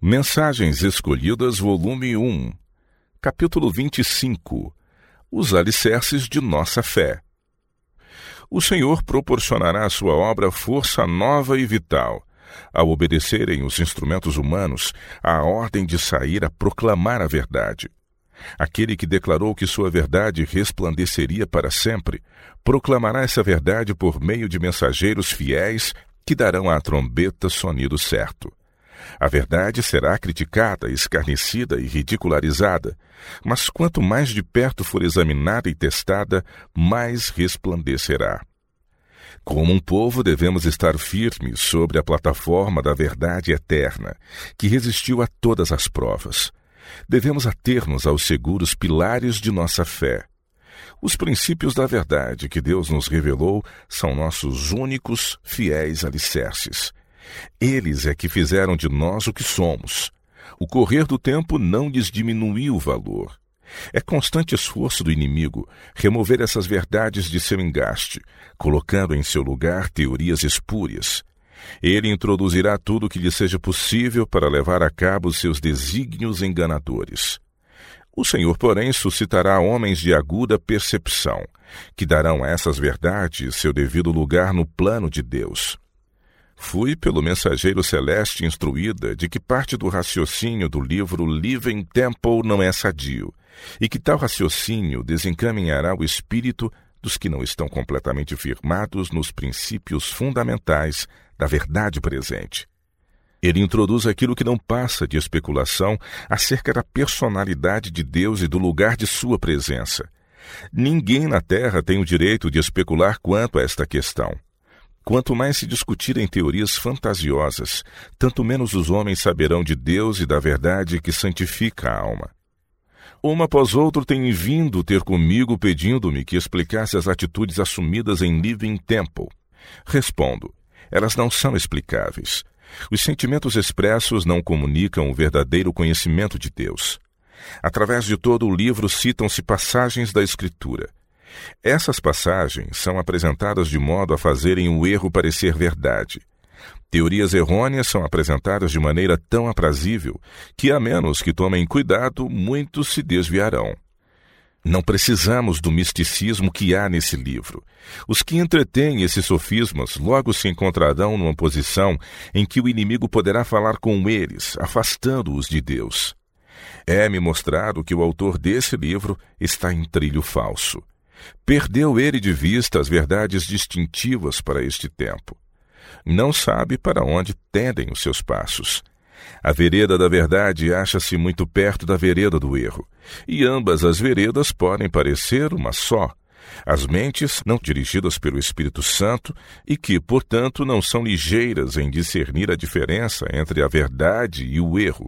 Mensagens Escolhidas, volume 1, capítulo 25. Os alicerces de nossa fé. O Senhor proporcionará à sua obra força nova e vital, ao obedecerem os instrumentos humanos à ordem de sair a proclamar a verdade. Aquele que declarou que sua verdade resplandeceria para sempre, proclamará essa verdade por meio de mensageiros fiéis que darão à trombeta sonido certo. A verdade será criticada, escarnecida e ridicularizada, mas quanto mais de perto for examinada e testada, mais resplandecerá. Como um povo, devemos estar firmes sobre a plataforma da verdade eterna, que resistiu a todas as provas. Devemos ater-nos aos seguros pilares de nossa fé. Os princípios da verdade que Deus nos revelou são nossos únicos, fiéis alicerces. Eles é que fizeram de nós o que somos. O correr do tempo não lhes diminuiu o valor. É constante esforço do inimigo remover essas verdades de seu engaste, colocando em seu lugar teorias espúrias. Ele introduzirá tudo o que lhe seja possível para levar a cabo seus desígnios enganadores. O Senhor, porém, suscitará homens de aguda percepção, que darão a essas verdades seu devido lugar no plano de Deus. Fui pelo mensageiro celeste instruída de que parte do raciocínio do livro Living Temple não é sadio, e que tal raciocínio desencaminhará o espírito dos que não estão completamente firmados nos princípios fundamentais da verdade presente. Ele introduz aquilo que não passa de especulação acerca da personalidade de Deus e do lugar de sua presença. Ninguém na Terra tem o direito de especular quanto a esta questão. Quanto mais se discutir em teorias fantasiosas, tanto menos os homens saberão de Deus e da verdade que santifica a alma. Um após outro tem vindo ter comigo pedindo-me que explicasse as atitudes assumidas em Living Temple. Respondo, elas não são explicáveis. Os sentimentos expressos não comunicam o verdadeiro conhecimento de Deus. Através de todo o livro citam-se passagens da Escritura. Essas passagens são apresentadas de modo a fazerem o erro parecer verdade. Teorias errôneas são apresentadas de maneira tão aprazível que, a menos que tomem cuidado, muitos se desviarão. Não precisamos do misticismo que há nesse livro. Os que entretêm esses sofismas logo se encontrarão numa posição em que o inimigo poderá falar com eles, afastando-os de Deus. É-me mostrado que o autor desse livro está em trilho falso. Perdeu ele de vista as verdades distintivas para este tempo. Não sabe para onde tendem os seus passos. A vereda da verdade acha-se muito perto da vereda do erro, e ambas as veredas podem parecer uma só. As mentes não dirigidas pelo Espírito Santo e que, portanto, não são ligeiras em discernir a diferença entre a verdade e o erro.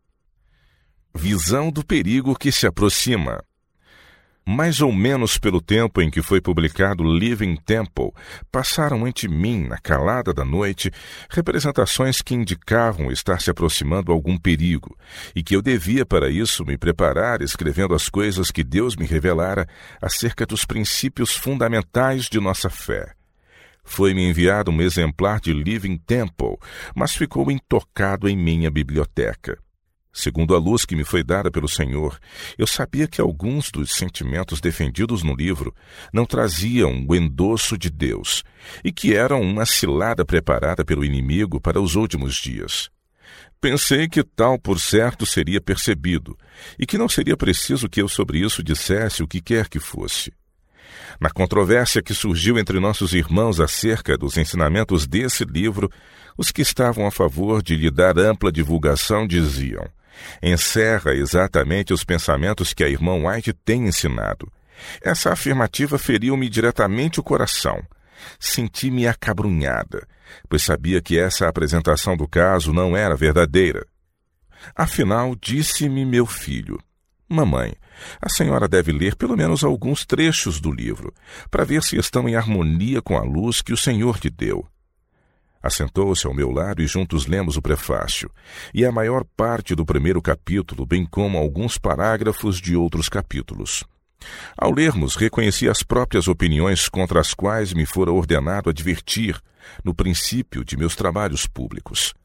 Visão do perigo que se aproxima. Mais ou menos pelo tempo em que foi publicado Living Temple, passaram ante mim, na calada da noite, representações que indicavam estar se aproximando algum perigo, e que eu devia para isso me preparar escrevendo as coisas que Deus me revelara acerca dos princípios fundamentais de nossa fé. Foi-me enviado um exemplar de Living Temple, mas ficou intocado em minha biblioteca. Segundo a luz que me foi dada pelo Senhor, eu sabia que alguns dos sentimentos defendidos no livro não traziam o endosso de Deus e que eram uma cilada preparada pelo inimigo para os últimos dias. Pensei que tal por certo seria percebido e que não seria preciso que eu sobre isso dissesse o que quer que fosse. Na controvérsia que surgiu entre nossos irmãos acerca dos ensinamentos desse livro, os que estavam a favor de lhe dar ampla divulgação diziam: encerra exatamente os pensamentos que a irmã White tem ensinado. Essa afirmativa feriu-me diretamente o coração. Senti-me acabrunhada, pois sabia que essa apresentação do caso não era verdadeira. Afinal, disse-me meu filho: mamãe, a senhora deve ler pelo menos alguns trechos do livro, para ver se estão em harmonia com a luz que o Senhor lhe deu. Assentou-se ao meu lado e juntos lemos o prefácio, e a maior parte do primeiro capítulo, bem como alguns parágrafos de outros capítulos. Ao lermos, reconheci as próprias opiniões contra as quais me fora ordenado advertir no princípio de meus trabalhos públicos.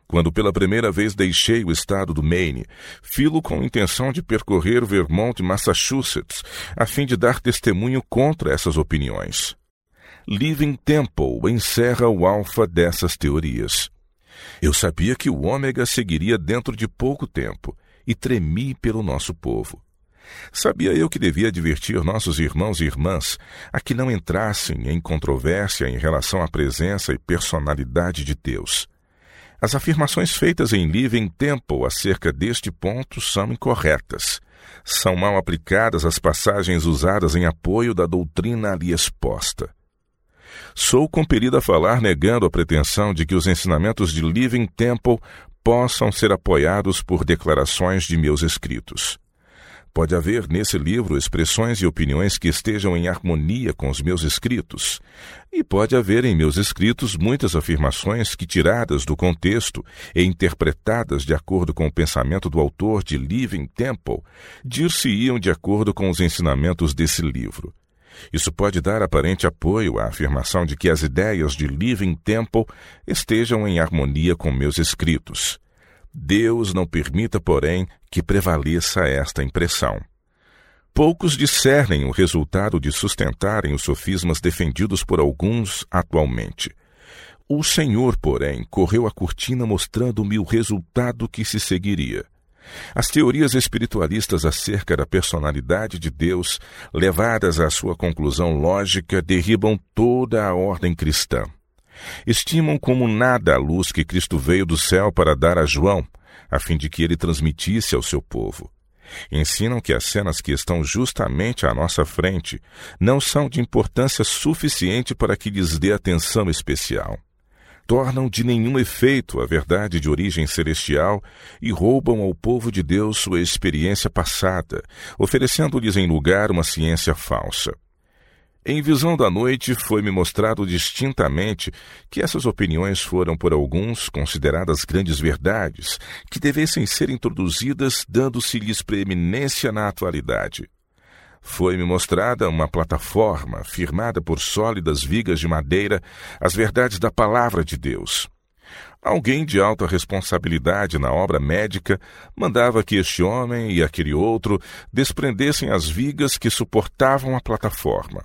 Quando pela primeira vez deixei o estado do Maine, filo com a intenção de percorrer Vermont e Massachusetts, a fim de dar testemunho contra essas opiniões. Living Temple encerra o alfa dessas teorias. Eu sabia que o ômega seguiria dentro de pouco tempo e tremi pelo nosso povo. Sabia eu que devia advertir nossos irmãos e irmãs a que não entrassem em controvérsia em relação à presença e personalidade de Deus. As afirmações feitas em Living Temple acerca deste ponto são incorretas. São mal aplicadas às passagens usadas em apoio da doutrina ali exposta. Sou compelido a falar negando a pretensão de que os ensinamentos de Living Temple possam ser apoiados por declarações de meus escritos. Pode haver nesse livro expressões e opiniões que estejam em harmonia com os meus escritos, e pode haver em meus escritos muitas afirmações que, tiradas do contexto e interpretadas de acordo com o pensamento do autor de Living Temple, dir-se-iam de acordo com os ensinamentos desse livro. Isso pode dar aparente apoio à afirmação de que as ideias de Living Temple estejam em harmonia com meus escritos. Deus não permita, porém, que prevaleça esta impressão. Poucos discernem o resultado de sustentarem os sofismas defendidos por alguns atualmente. O Senhor, porém, correu a cortina mostrando-me o resultado que se seguiria. As teorias espiritualistas acerca da personalidade de Deus, levadas à sua conclusão lógica, derribam toda a ordem cristã. Estimam como nada a luz que Cristo veio do céu para dar a João, a fim de que ele transmitisse ao seu povo. Ensinam que as cenas que estão justamente à nossa frente não são de importância suficiente para que lhes dê atenção especial. Tornam de nenhum efeito a verdade de origem celestial e roubam ao povo de Deus sua experiência passada, oferecendo-lhes em lugar uma ciência falsa. Em visão da noite, foi-me mostrado distintamente que essas opiniões foram por alguns consideradas grandes verdades, que devessem ser introduzidas dando-se-lhes preeminência na atualidade. Foi-me mostrada uma plataforma, firmada por sólidas vigas de madeira, as verdades da Palavra de Deus. Alguém de alta responsabilidade na obra médica mandava que este homem e aquele outro desprendessem as vigas que suportavam a plataforma.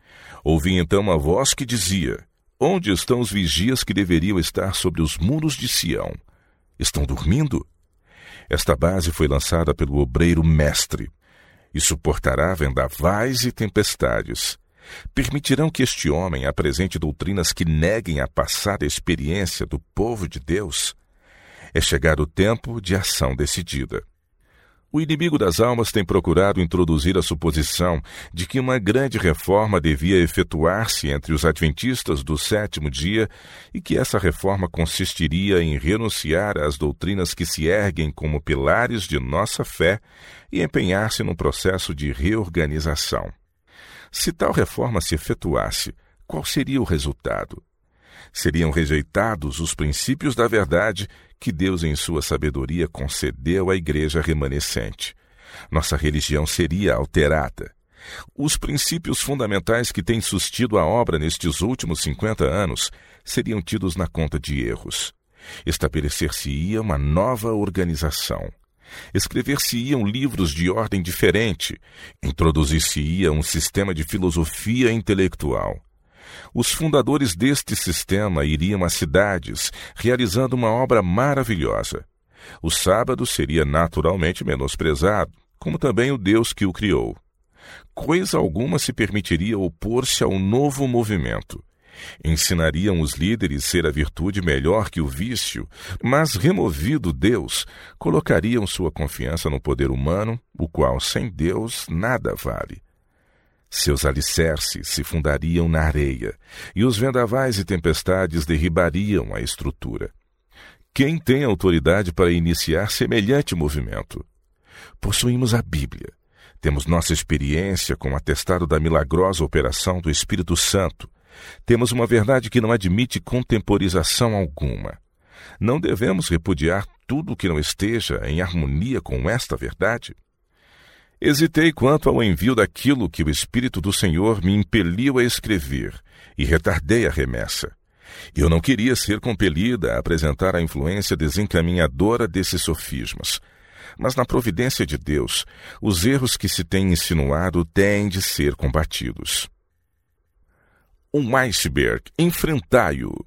Ouvi então uma voz que dizia: onde estão os vigias que deveriam estar sobre os muros de Sião? Estão dormindo? Esta base foi lançada pelo obreiro mestre, e suportará vendavais e tempestades. Permitirão que este homem apresente doutrinas que neguem a passada experiência do povo de Deus? É chegado o tempo de ação decidida. O inimigo das almas tem procurado introduzir a suposição de que uma grande reforma devia efetuar-se entre os adventistas do sétimo dia e que essa reforma consistiria em renunciar às doutrinas que se erguem como pilares de nossa fé e empenhar-se num processo de reorganização. Se tal reforma se efetuasse, qual seria o resultado? Seriam rejeitados os princípios da verdade que Deus, em sua sabedoria, concedeu à igreja remanescente. Nossa religião seria alterada. Os princípios fundamentais que têm sustido a obra nestes últimos 50 anos seriam tidos na conta de erros. Estabelecer-se-ia uma nova organização. Escrever-se-iam livros de ordem diferente. Introduzir-se-ia um sistema de filosofia intelectual. Os fundadores deste sistema iriam às cidades, realizando uma obra maravilhosa. O sábado seria naturalmente menosprezado, como também o Deus que o criou. Coisa alguma se permitiria opor-se ao novo movimento. Ensinariam os líderes ser a virtude melhor que o vício, mas, removido Deus, colocariam sua confiança no poder humano, o qual, sem Deus, nada vale. Seus alicerces se fundariam na areia, e os vendavais e tempestades derribariam a estrutura. Quem tem autoridade para iniciar semelhante movimento? Possuímos a Bíblia. Temos nossa experiência com o atestado da milagrosa operação do Espírito Santo. Temos uma verdade que não admite contemporização alguma. Não devemos repudiar tudo que não esteja em harmonia com esta verdade? Hesitei quanto ao envio daquilo que o Espírito do Senhor me impeliu a escrever, e retardei a remessa. Eu não queria ser compelida a apresentar a influência desencaminhadora desses sofismas. Mas na providência de Deus, os erros que se têm insinuado têm de ser combatidos. Um iceberg, enfrentai-o.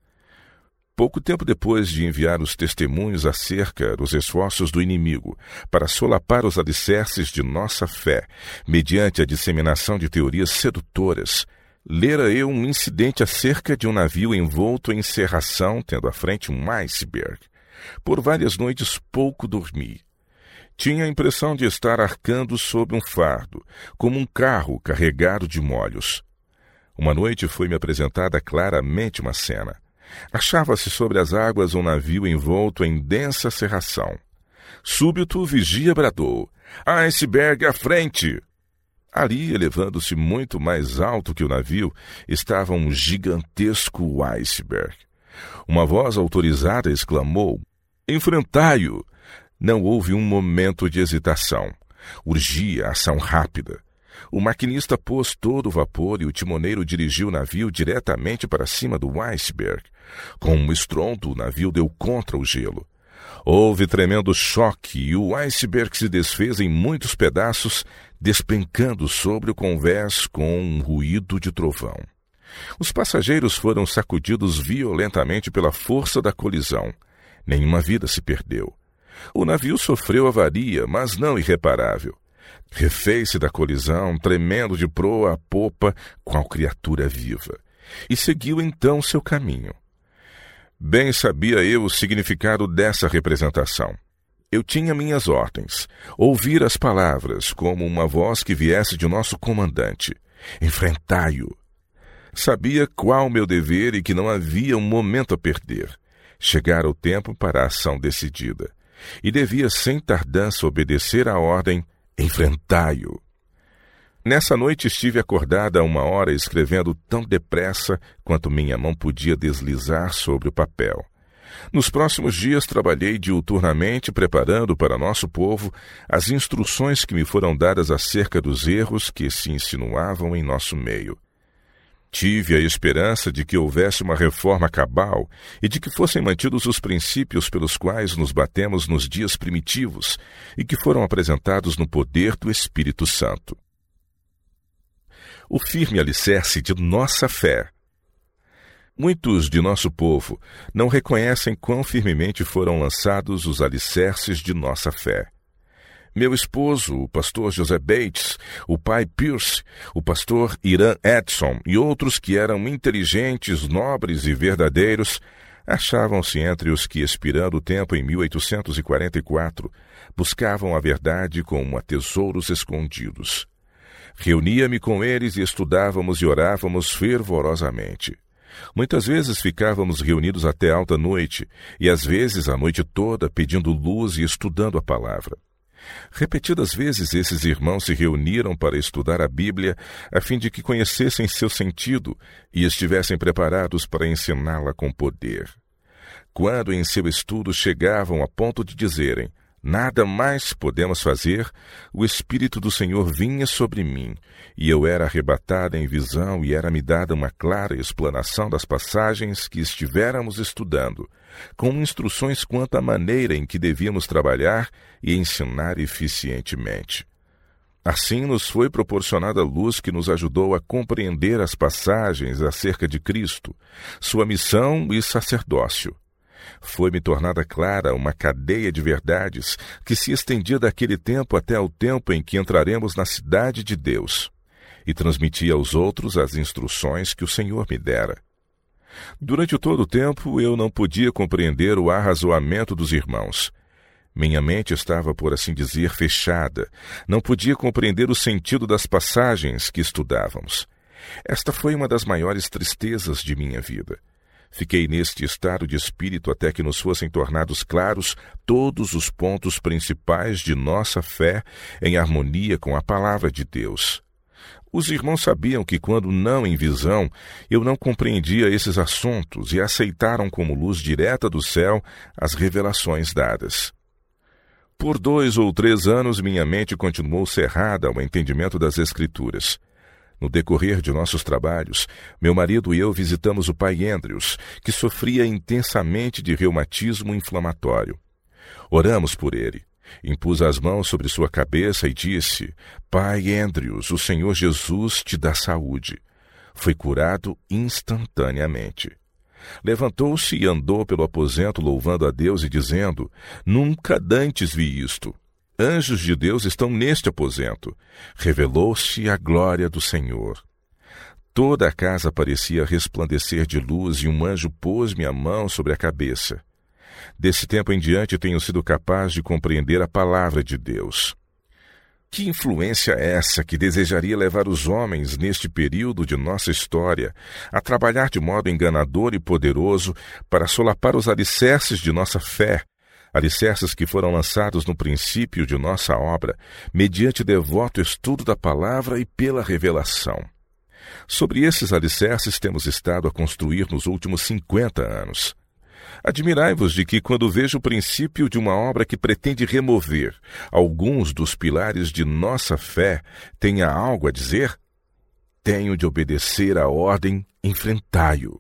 Pouco tempo depois de enviar os testemunhos acerca dos esforços do inimigo para solapar os alicerces de nossa fé, mediante a disseminação de teorias sedutoras, lera eu um incidente acerca de um navio envolto em cerração, tendo à frente um iceberg. Por várias noites pouco dormi. Tinha a impressão de estar arcando sob um fardo, como um carro carregado de molhos. Uma noite foi-me apresentada claramente uma cena. Achava-se sobre as águas um navio envolto em densa cerração. Súbito o vigia bradou: "Iceberg à frente!" Ali, elevando-se muito mais alto que o navio, estava um gigantesco iceberg. Uma voz autorizada exclamou: "Enfrentai-o!" Não houve um momento de hesitação. Urgia ação rápida. O maquinista pôs todo o vapor e o timoneiro dirigiu o navio diretamente para cima do iceberg. Com um estrondo, o navio deu contra o gelo. Houve tremendo choque e o iceberg se desfez em muitos pedaços, despencando sobre o convés com um ruído de trovão. Os passageiros foram sacudidos violentamente pela força da colisão. Nenhuma vida se perdeu. O navio sofreu avaria, mas não irreparável. Refez-se da colisão, tremendo de proa a popa, qual criatura viva, e seguiu então seu caminho. Bem sabia eu o significado dessa representação. Eu tinha minhas ordens, ouvir as palavras como uma voz que viesse de nosso comandante: "Enfrentai-o." Sabia qual meu dever e que não havia um momento a perder. Chegara o tempo para a ação decidida, e devia sem tardança obedecer à ordem: "Enfrentai-o." Nessa noite estive acordada 1 hora escrevendo tão depressa quanto minha mão podia deslizar sobre o papel. Nos próximos dias trabalhei diuturnamente preparando para nosso povo as instruções que me foram dadas acerca dos erros que se insinuavam em nosso meio. Tive a esperança de que houvesse uma reforma cabal e de que fossem mantidos os princípios pelos quais nos batemos nos dias primitivos e que foram apresentados no poder do Espírito Santo. O firme alicerce de nossa fé. Muitos de nosso povo não reconhecem quão firmemente foram lançados os alicerces de nossa fé. Meu esposo, o pastor José Bates, o pai Pierce, o pastor Irã Edson e outros que eram inteligentes, nobres e verdadeiros, achavam-se entre os que, expirando o tempo em 1844, buscavam a verdade como a tesouros escondidos. Reunia-me com eles e estudávamos e orávamos fervorosamente. Muitas vezes ficávamos reunidos até alta noite, e às vezes a noite toda pedindo luz e estudando a palavra. Repetidas vezes esses irmãos se reuniram para estudar a Bíblia, a fim de que conhecessem seu sentido e estivessem preparados para ensiná-la com poder. Quando em seu estudo chegavam a ponto de dizerem: "Nada mais podemos fazer", o Espírito do Senhor vinha sobre mim, e eu era arrebatada em visão e era-me dada uma clara explanação das passagens que estivéramos estudando, com instruções quanto à maneira em que devíamos trabalhar e ensinar eficientemente. Assim nos foi proporcionada luz que nos ajudou a compreender as passagens acerca de Cristo, sua missão e sacerdócio. Foi-me tornada clara uma cadeia de verdades que se estendia daquele tempo até o tempo em que entraremos na cidade de Deus, e transmiti aos outros as instruções que o Senhor me dera. Durante todo o tempo eu não podia compreender o arrazoamento dos irmãos. Minha mente estava, por assim dizer, fechada. Não podia compreender o sentido das passagens que estudávamos. Esta foi uma das maiores tristezas de minha vida. Fiquei neste estado de espírito até que nos fossem tornados claros todos os pontos principais de nossa fé em harmonia com a palavra de Deus. Os irmãos sabiam que, quando não em visão, eu não compreendia esses assuntos e aceitaram como luz direta do céu as revelações dadas. Por 2 ou 3 anos minha mente continuou cerrada ao entendimento das Escrituras. No decorrer de nossos trabalhos, meu marido e eu visitamos o pai Andrews, que sofria intensamente de reumatismo inflamatório. Oramos por ele. Impus as mãos sobre sua cabeça e disse: Pai Andrews, o Senhor Jesus te dá saúde. Foi curado instantaneamente. Levantou-se e andou pelo aposento louvando a Deus e dizendo: Nunca dantes vi isto. Anjos de Deus estão neste aposento. Revelou-se a glória do Senhor. Toda a casa parecia resplandecer de luz e um anjo pôs-me a mão sobre a cabeça. Desse tempo em diante tenho sido capaz de compreender a palavra de Deus. Que influência é essa que desejaria levar os homens, neste período de nossa história, a trabalhar de modo enganador e poderoso para solapar os alicerces de nossa fé, alicerces que foram lançados no princípio de nossa obra, mediante devoto estudo da palavra e pela revelação? Sobre esses alicerces temos estado a construir nos últimos 50 anos. Admirai-vos de que, quando vejo o princípio de uma obra que pretende remover alguns dos pilares de nossa fé, tenha algo a dizer? Tenho de obedecer à ordem, enfrentai-o.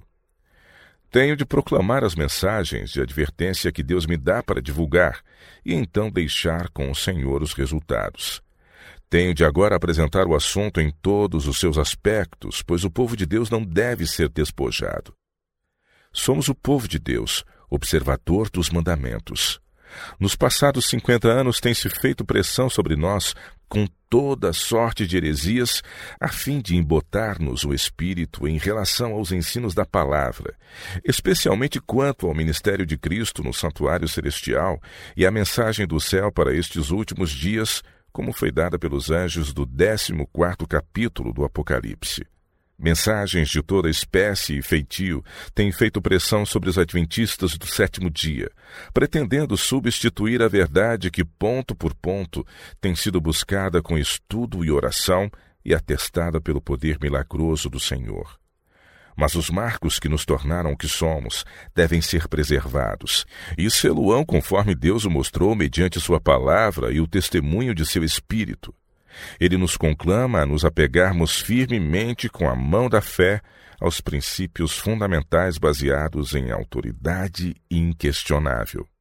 Tenho de proclamar as mensagens de advertência que Deus me dá para divulgar e então deixar com o Senhor os resultados. Tenho de agora apresentar o assunto em todos os seus aspectos, pois o povo de Deus não deve ser despojado. Somos o povo de Deus, observador dos mandamentos. Nos passados 50 anos tem-se feito pressão sobre nós com toda sorte de heresias, a fim de embotar-nos o espírito em relação aos ensinos da palavra, especialmente quanto ao ministério de Cristo no santuário celestial e à mensagem do céu para estes últimos dias, como foi dada pelos anjos do 14º capítulo do Apocalipse. Mensagens de toda espécie e feitio têm feito pressão sobre os adventistas do 7º dia, pretendendo substituir a verdade que, ponto por ponto, tem sido buscada com estudo e oração e atestada pelo poder milagroso do Senhor. Mas os marcos que nos tornaram o que somos devem ser preservados, e sê-lo-ão conforme Deus o mostrou mediante sua palavra e o testemunho de seu Espírito. Ele nos conclama a nos apegarmos firmemente com a mão da fé aos princípios fundamentais baseados em autoridade inquestionável.